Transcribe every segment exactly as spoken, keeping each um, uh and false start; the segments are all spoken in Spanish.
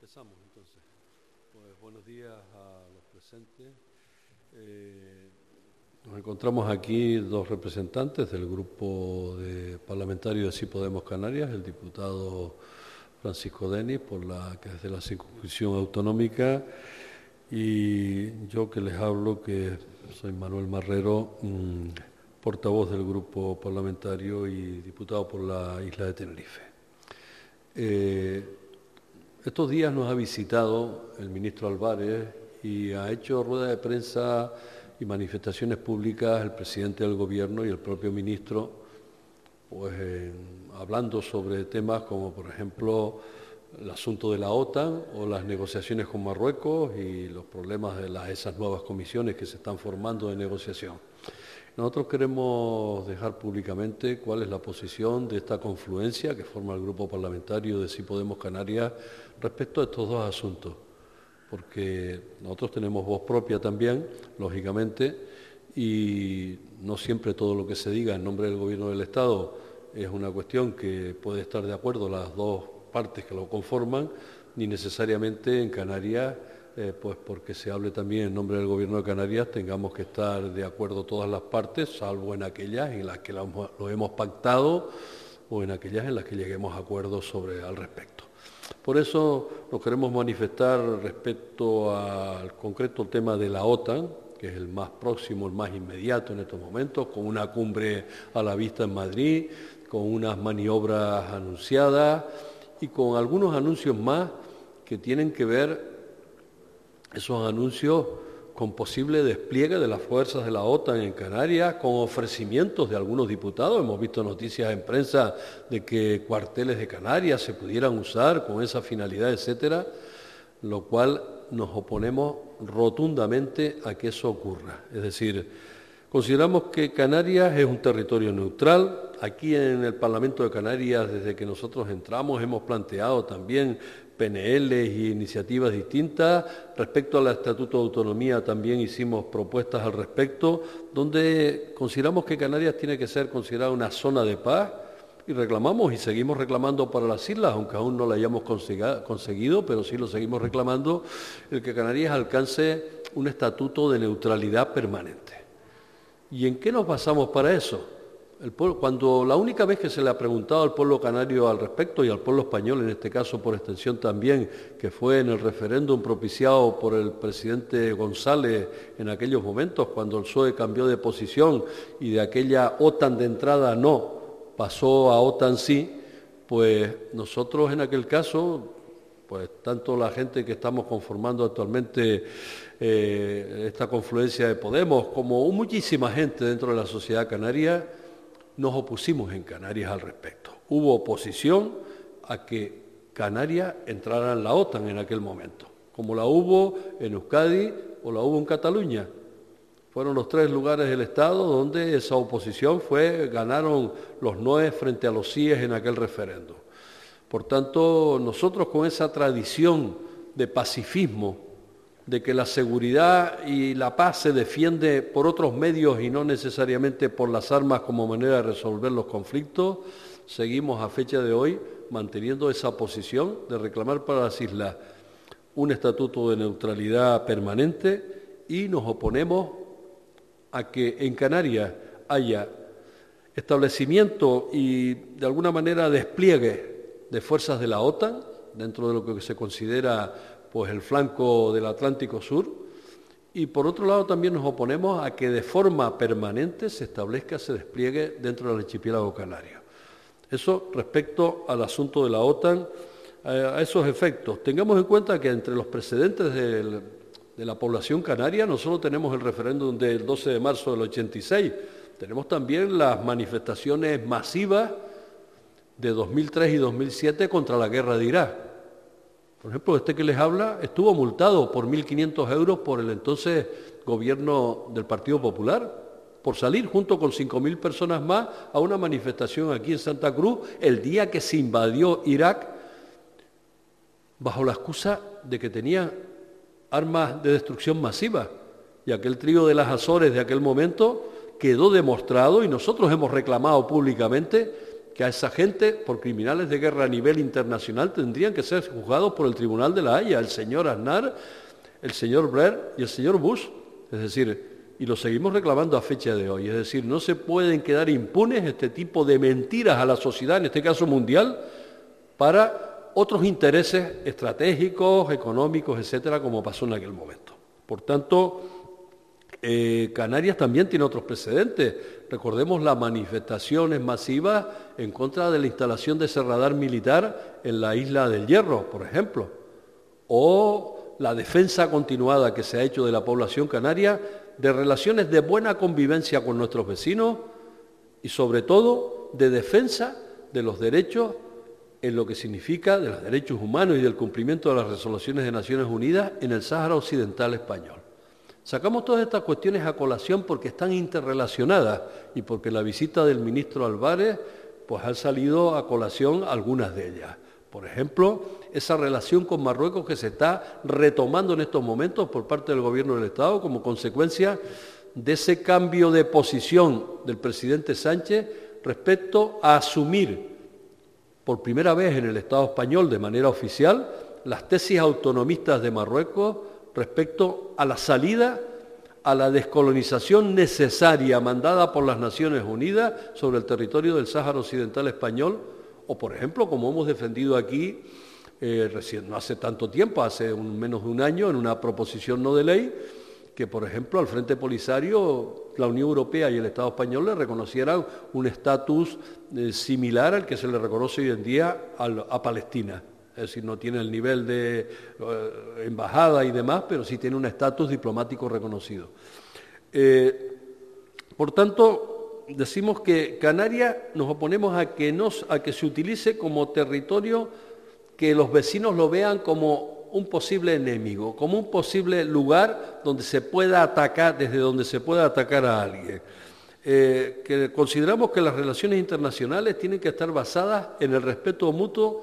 Empezamos entonces. Pues buenos días a los presentes. Eh, nos encontramos aquí dos representantes del grupo de parlamentario de Sí Podemos Canarias, el diputado Francisco Denis, por la que es de la circunscripción autonómica, y yo que les hablo, que soy Manuel Marrero, mmm, portavoz del grupo parlamentario y diputado por la isla de Tenerife. Eh, estos días nos ha visitado el ministro Álvarez y ha hecho rueda de prensa y manifestaciones públicas el presidente del Gobierno y el propio ministro, pues eh, hablando sobre temas como, por ejemplo, el asunto de la OTAN o las negociaciones con Marruecos y los problemas de las, esas nuevas comisiones que se están formando de negociación. Nosotros queremos dejar públicamente cuál es la posición de esta confluencia que forma el grupo parlamentario de Sí Podemos Canarias respecto a estos dos asuntos, porque nosotros tenemos voz propia también, lógicamente, y no siempre todo lo que se diga en nombre del Gobierno del Estado es una cuestión que puede estar de acuerdo las dos partes que lo conforman, ni necesariamente en Canarias, eh, pues porque se hable también en nombre del Gobierno de Canarias, tengamos que estar de acuerdo todas las partes, salvo en aquellas en las que lo, lo hemos pactado o en aquellas en las que lleguemos a acuerdos sobre al respecto. Por eso nos queremos manifestar respecto al concreto tema de la OTAN, que es el más próximo, el más inmediato en estos momentos, con una cumbre a la vista en Madrid, con unas maniobras anunciadas y con algunos anuncios más que tienen que ver, esos anuncios, con posible despliegue de las fuerzas de la OTAN en Canarias, con ofrecimientos de algunos diputados. Hemos visto noticias en prensa de que cuarteles de Canarias se pudieran usar con esa finalidad, etcétera, lo cual nos oponemos rotundamente a que eso ocurra. Es decir, consideramos que Canarias es un territorio neutral. Aquí en el Parlamento de Canarias, desde que nosotros entramos, hemos planteado también P N Ls y iniciativas distintas. Respecto al Estatuto de Autonomía también hicimos propuestas al respecto, donde consideramos que Canarias tiene que ser considerada una zona de paz y reclamamos y seguimos reclamando para las islas, aunque aún no la hayamos conseguido, pero sí lo seguimos reclamando, el que Canarias alcance un estatuto de neutralidad permanente. ¿Y en qué nos basamos para eso? El pueblo, cuando la única vez que se le ha preguntado al pueblo canario al respecto, y al pueblo español en este caso por extensión también, que fue en el referéndum propiciado por el presidente González en aquellos momentos, cuando el P S O E cambió de posición y de aquella OTAN de entrada no, pasó a OTAN sí, pues nosotros en aquel caso, pues tanto la gente que estamos conformando actualmente eh, esta confluencia de Podemos, como muchísima gente dentro de la sociedad canaria, nos opusimos en Canarias al respecto. Hubo oposición a que Canarias entrara en la OTAN en aquel momento, como la hubo en Euskadi o la hubo en Cataluña. Fueron los tres lugares del Estado donde esa oposición fue, ganaron los noes frente a los síes en aquel referéndum. Por tanto, nosotros con esa tradición de pacifismo, de que la seguridad y la paz se defiende por otros medios y no necesariamente por las armas como manera de resolver los conflictos, seguimos a fecha de hoy manteniendo esa posición de reclamar para las islas un estatuto de neutralidad permanente y nos oponemos a que en Canarias haya establecimiento y de alguna manera despliegue de fuerzas de la OTAN dentro de lo que se considera pues el flanco del Atlántico Sur, y por otro lado también nos oponemos a que de forma permanente se establezca, se despliegue dentro del archipiélago canario. Eso respecto al asunto de la OTAN, a esos efectos. Tengamos en cuenta que entre los precedentes del, de la población canaria no solo tenemos el referéndum del doce de marzo del ochenta y seis, tenemos también las manifestaciones masivas de dos mil tres y dos mil siete contra la guerra de Irak. Por ejemplo, este que les habla estuvo multado por mil quinientos euros por el entonces gobierno del Partido Popular, por salir junto con cinco mil personas más a una manifestación aquí en Santa Cruz el día que se invadió Irak, bajo la excusa de que tenían armas de destrucción masiva. Y aquel trío de las Azores de aquel momento quedó demostrado, y nosotros hemos reclamado públicamente que a esa gente, por criminales de guerra a nivel internacional, tendrían que ser juzgados por el Tribunal de la Haya, el señor Aznar, el señor Blair y el señor Bush. Es decir, y lo seguimos reclamando a fecha de hoy. Es decir, no se pueden quedar impunes este tipo de mentiras a la sociedad, en este caso mundial, para otros intereses estratégicos, económicos, etcétera, como pasó en aquel momento. Por tanto, eh, Canarias también tiene otros precedentes. Recordemos las manifestaciones masivas en contra de la instalación de ese radar militar en la isla del Hierro, por ejemplo, o la defensa continuada que se ha hecho de la población canaria de relaciones de buena convivencia con nuestros vecinos y, sobre todo, de defensa de los derechos en lo que significa de los derechos humanos y del cumplimiento de las resoluciones de Naciones Unidas en el Sáhara Occidental español. Sacamos todas estas cuestiones a colación porque están interrelacionadas y porque la visita del ministro Álvarez pues han salido a colación algunas de ellas. Por ejemplo, esa relación con Marruecos que se está retomando en estos momentos por parte del Gobierno del Estado como consecuencia de ese cambio de posición del presidente Sánchez respecto a asumir por primera vez en el Estado español de manera oficial las tesis autonomistas de Marruecos respecto a la salida a la descolonización necesaria mandada por las Naciones Unidas sobre el territorio del Sáhara Occidental español. O, por ejemplo, como hemos defendido aquí, eh, recién, no hace tanto tiempo, hace un, menos de un año, en una proposición no de ley, que, por ejemplo, al Frente Polisario, la Unión Europea y el Estado español le reconocieran un estatus eh, similar al que se le reconoce hoy en día a, a Palestina. Es decir, no tiene el nivel de eh, embajada y demás, pero sí tiene un estatus diplomático reconocido. Eh, por tanto, decimos que Canarias nos oponemos a que, nos, a que se utilice como territorio que los vecinos lo vean como un posible enemigo, como un posible lugar donde se pueda atacar, desde donde se pueda atacar a alguien. Eh, que consideramos que las relaciones internacionales tienen que estar basadas en el respeto mutuo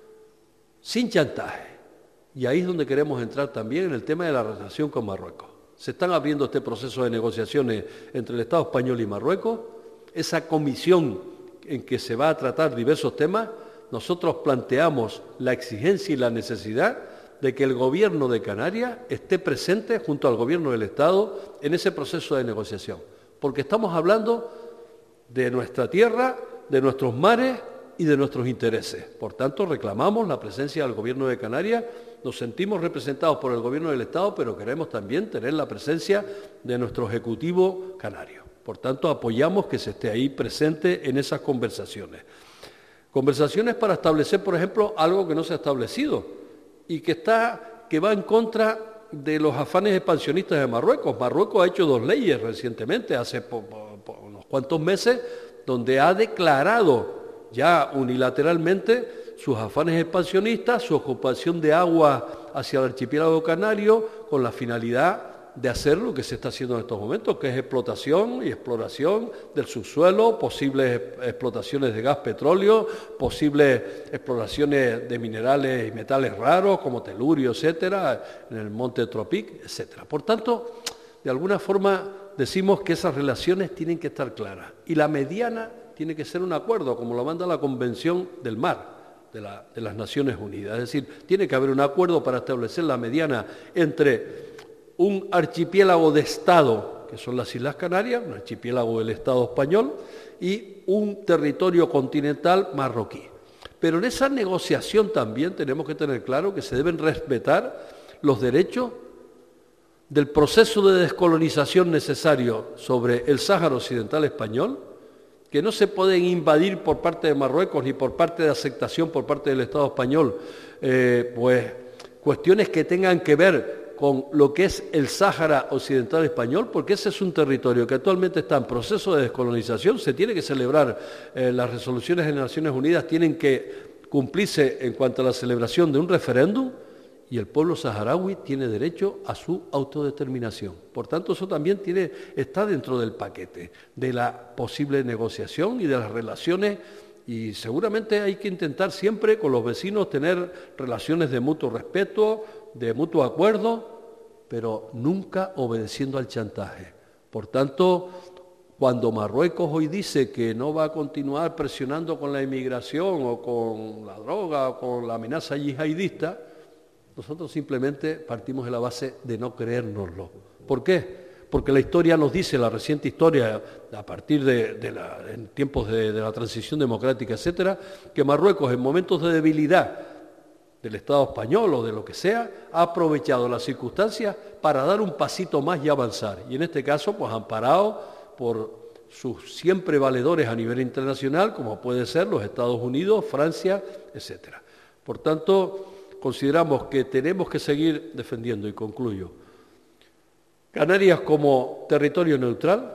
sin chantaje. Y ahí es donde queremos entrar también en el tema de la relación con Marruecos. Se están abriendo este proceso de negociaciones entre el Estado español y Marruecos. Esa comisión en que se va a tratar diversos temas, nosotros planteamos la exigencia y la necesidad de que el Gobierno de Canarias esté presente junto al Gobierno del Estado en ese proceso de negociación, porque estamos hablando de nuestra tierra, de nuestros mares y de nuestros intereses. Por tanto, reclamamos la presencia del Gobierno de Canarias, nos sentimos representados por el Gobierno del Estado, pero queremos también tener la presencia de nuestro Ejecutivo canario. Por tanto, apoyamos que se esté ahí presente en esas conversaciones. Conversaciones para establecer, por ejemplo, algo que no se ha establecido y que, está, que va en contra de los afanes expansionistas de Marruecos. Marruecos ha hecho dos leyes recientemente, hace po, po, po, unos cuantos meses, donde ha declarado ya unilateralmente sus afanes expansionistas, su ocupación de agua hacia el archipiélago canario, con la finalidad de hacer lo que se está haciendo en estos momentos, que es explotación y exploración del subsuelo, posibles explotaciones de gas, petróleo, posibles exploraciones de minerales y metales raros como telurio, etcétera, en el monte Tropic, etcétera. Por tanto, de alguna forma decimos que esas relaciones tienen que estar claras y la mediana tiene que ser un acuerdo, como lo manda la Convención del Mar de, la, de las Naciones Unidas. Es decir, tiene que haber un acuerdo para establecer la mediana entre un archipiélago de Estado, que son las Islas Canarias, un archipiélago del Estado español, y un territorio continental marroquí. Pero en esa negociación también tenemos que tener claro que se deben respetar los derechos del proceso de descolonización necesario sobre el Sáhara Occidental español, que no se pueden invadir por parte de Marruecos ni por parte de aceptación por parte del Estado español, eh, pues cuestiones que tengan que ver con lo que es el Sáhara Occidental español, porque ese es un territorio que actualmente está en proceso de descolonización. Se tiene que celebrar, eh, las resoluciones de Naciones Unidas tienen que cumplirse en cuanto a la celebración de un referéndum, y el pueblo saharaui tiene derecho a su autodeterminación. Por tanto, eso también tiene, está dentro del paquete de la posible negociación y de las relaciones, y seguramente hay que intentar siempre con los vecinos tener relaciones de mutuo respeto, de mutuo acuerdo, pero nunca obedeciendo al chantaje. Por tanto, Cuando Marruecos hoy dice que no va a continuar presionando con la inmigración o con la droga o con la amenaza yihadista, nosotros simplemente partimos de la base de no creérnoslo. ¿Por qué? Porque la historia nos dice, la reciente historia, a partir de, de la, en tiempos de, de la transición democrática, etcétera, que Marruecos en momentos de debilidad del Estado español o de lo que sea, ha aprovechado las circunstancias para dar un pasito más y avanzar. Y en este caso, pues amparado por sus siempre valedores a nivel internacional, como puede ser los Estados Unidos, Francia, etcétera. Por tanto, consideramos que tenemos que seguir defendiendo, y concluyo, Canarias como territorio neutral,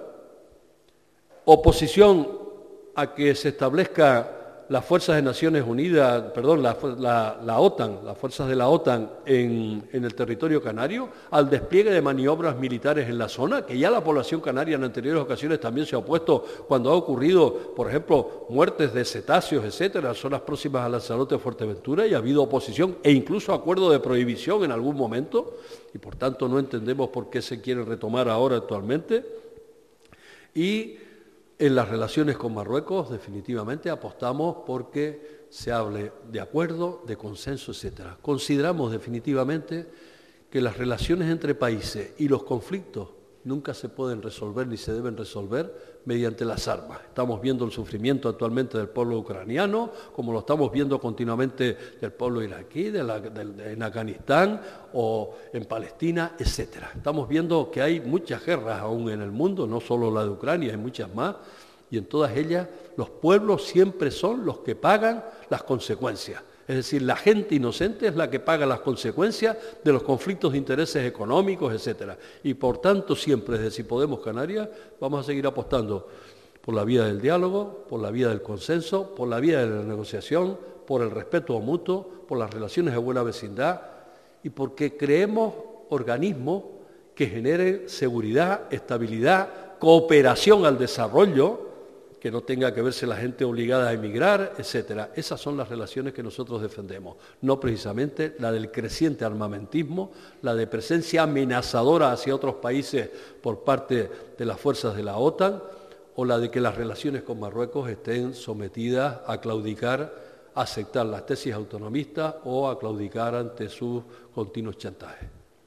oposición a que se establezca las fuerzas de Naciones Unidas, perdón, la, la, la OTAN, las fuerzas de la OTAN en, en el territorio canario, al despliegue de maniobras militares en la zona, que ya la población canaria en anteriores ocasiones también se ha opuesto cuando ha ocurrido, por ejemplo, muertes de cetáceos, etcétera, en zonas próximas a Lanzarote o Fuerteventura, y ha habido oposición e incluso acuerdo de prohibición en algún momento, y por tanto no entendemos por qué se quiere retomar ahora actualmente. Y en las relaciones con Marruecos, definitivamente, apostamos porque se hable de acuerdo, de consenso, etcétera. Consideramos definitivamente que las relaciones entre países y los conflictos nunca se pueden resolver ni se deben resolver mediante las armas. Estamos viendo el sufrimiento actualmente del pueblo ucraniano, como lo estamos viendo continuamente del pueblo iraquí, de la, de, de, en Afganistán o en Palestina, etcétera. Estamos viendo que hay muchas guerras aún en el mundo, no solo la de Ucrania, hay muchas más, y en todas ellas los pueblos siempre son los que pagan las consecuencias. Es decir, la gente inocente es la que paga las consecuencias de los conflictos de intereses económicos, etcétera. Y por tanto, siempre desde Si Podemos Canarias vamos a seguir apostando por la vía del diálogo, por la vía del consenso, por la vía de la negociación, por el respeto mutuo, por las relaciones de buena vecindad y porque creemos organismos que generen seguridad, estabilidad, cooperación al desarrollo, que no tenga que verse la gente obligada a emigrar, etcétera. Esas son las relaciones que nosotros defendemos, no precisamente la del creciente armamentismo, la de presencia amenazadora hacia otros países por parte de las fuerzas de la OTAN, o la de que las relaciones con Marruecos estén sometidas a claudicar, a aceptar las tesis autonomistas o a claudicar ante sus continuos chantajes.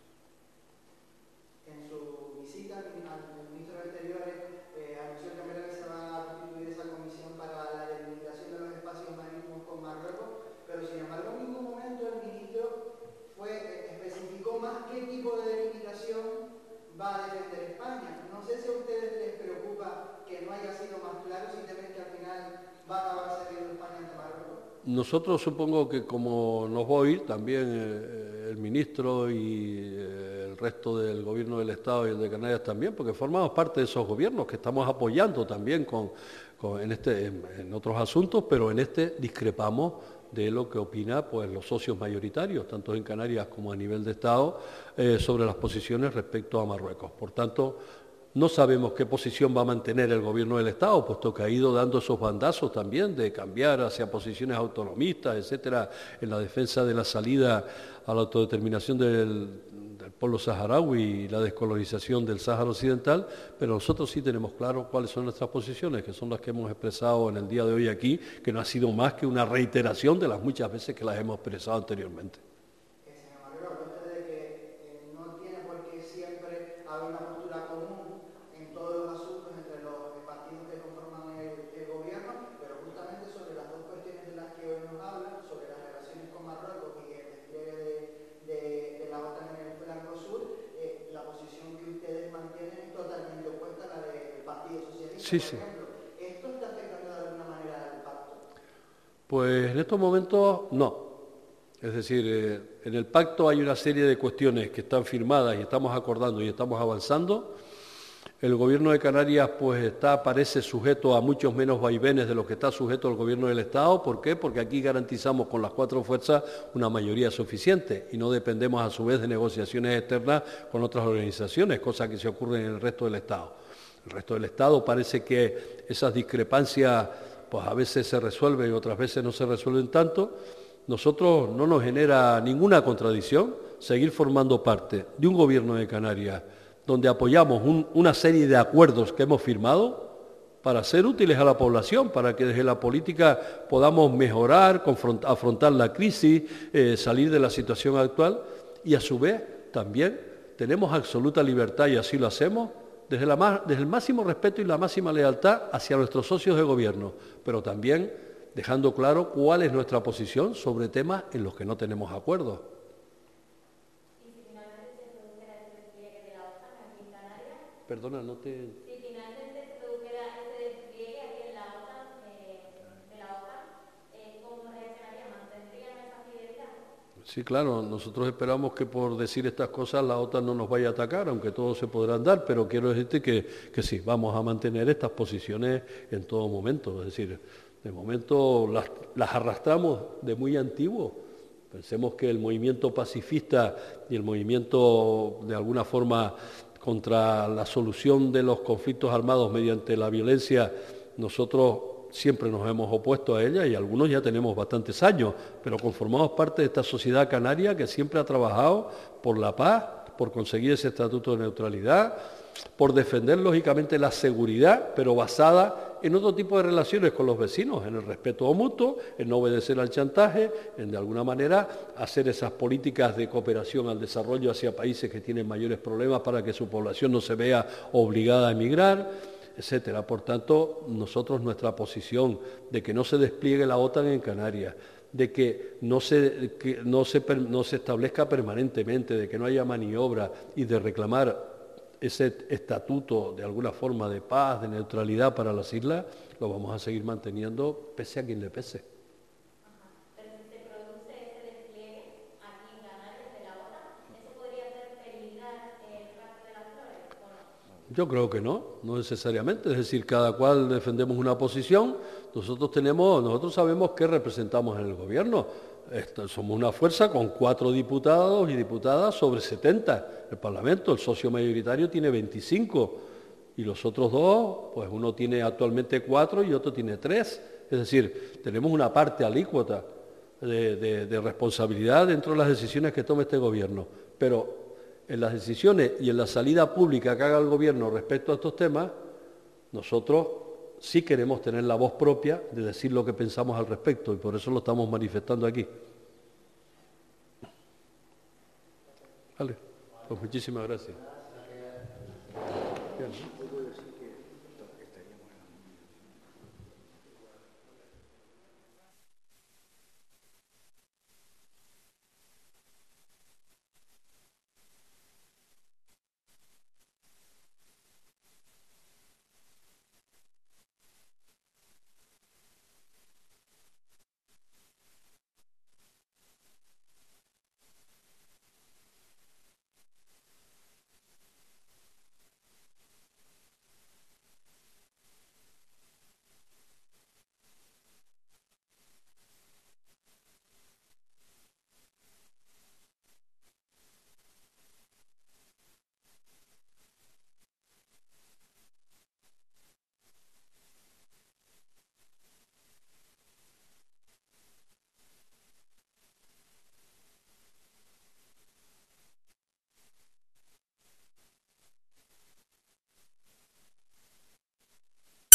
Nosotros supongo que como nos va a oír también eh, el ministro y eh, el resto del gobierno del Estado y el de Canarias también, porque formamos parte de esos gobiernos que estamos apoyando también con, con, en, este, en, en otros asuntos, pero en este discrepamos de lo que opina pues, los socios mayoritarios, tanto en Canarias como a nivel de Estado, eh, sobre las posiciones respecto a Marruecos. Por tanto, no sabemos qué posición va a mantener el gobierno del Estado, puesto que ha ido dando esos bandazos también de cambiar hacia posiciones autonomistas, etcétera, en la defensa de la salida a la autodeterminación del, del pueblo saharaui y la descolonización del Sáhara Occidental, pero nosotros sí tenemos claro cuáles son nuestras posiciones, que son las que hemos expresado en el día de hoy aquí, que no ha sido más que una reiteración de las muchas veces que las hemos expresado anteriormente. Sí, sí. ¿Esto está afectando de alguna manera al pacto? Pues en estos momentos no. Es decir, eh, en el pacto hay una serie de cuestiones que están firmadas y estamos acordando y estamos avanzando. El gobierno de Canarias pues está, parece sujeto a muchos menos vaivenes de lo que está sujeto el gobierno del Estado. ¿Por qué? Porque aquí garantizamos con las cuatro fuerzas una mayoría suficiente y no dependemos a su vez de negociaciones externas con otras organizaciones, cosa que se ocurre en el resto del Estado. El resto del Estado parece que esas discrepancias pues a veces se resuelven y otras veces no se resuelven tanto. Nosotros no nos genera ninguna contradicción seguir formando parte de un gobierno de Canarias donde apoyamos un, una serie de acuerdos que hemos firmado para ser útiles a la población, para que desde la política podamos mejorar, afrontar la crisis, eh, salir de la situación actual, y a su vez también tenemos absoluta libertad, y así lo hacemos, desde, la, desde el máximo respeto y la máxima lealtad hacia nuestros socios de gobierno, pero también dejando claro cuál es nuestra posición sobre temas en los que no tenemos acuerdos. ¿Y si finalmente se produjera ese despliegue de la OTAN aquí en Canarias? Perdona, no te... Si finalmente se produjera ese despliegue aquí en la OTAN, eh, de la OTAN, eh, ¿cómo reaccionaría? ¿Mantendrían esa fidelidad? Sí, claro, nosotros esperamos que por decir estas cosas la OTAN no nos vaya a atacar, aunque todos se podrán dar, pero quiero decirte que, que sí, vamos a mantener estas posiciones en todo momento. Es decir, de momento las, las arrastramos de muy antiguo. Pensemos que el movimiento pacifista y el movimiento, de alguna forma, contra la solución de los conflictos armados mediante la violencia, nosotros siempre nos hemos opuesto a ella, y algunos ya tenemos bastantes años, pero conformamos parte de esta sociedad canaria que siempre ha trabajado por la paz, por conseguir ese estatuto de neutralidad, por defender lógicamente la seguridad, pero basada en otro tipo de relaciones con los vecinos, en el respeto mutuo, en no obedecer al chantaje, en de alguna manera hacer esas políticas de cooperación al desarrollo hacia países que tienen mayores problemas para que su población no se vea obligada a emigrar, etcétera. Por tanto, nosotros nuestra posición de que no se despliegue la OTAN en Canarias, de que no se, que no se, no se establezca permanentemente, de que no haya maniobra y de reclamar ese estatuto de alguna forma de paz, de neutralidad para las islas, lo vamos a seguir manteniendo pese a quien le pese. Ajá. Pero si se produce ese despliegue aquí en Canarias de la OTAN, ¿eso podría hacer peligrar el Pacto de las Flores o no? Yo creo que no, no necesariamente. Es decir, cada cual defendemos una posición. Nosotros tenemos, nosotros sabemos qué representamos en el gobierno. Esto, somos una fuerza con cuatro diputados y diputadas sobre setenta. El Parlamento, el socio mayoritario, tiene veinticinco. Y los otros dos, pues uno tiene actualmente cuatro y otro tiene tres. Es decir, tenemos una parte alícuota de, de, de responsabilidad dentro de las decisiones que tome este gobierno. Pero en las decisiones y en la salida pública que haga el gobierno respecto a estos temas, nosotros sí queremos tener la voz propia de decir lo que pensamos al respecto, y por eso lo estamos manifestando aquí. Vale, pues muchísimas gracias. Bien.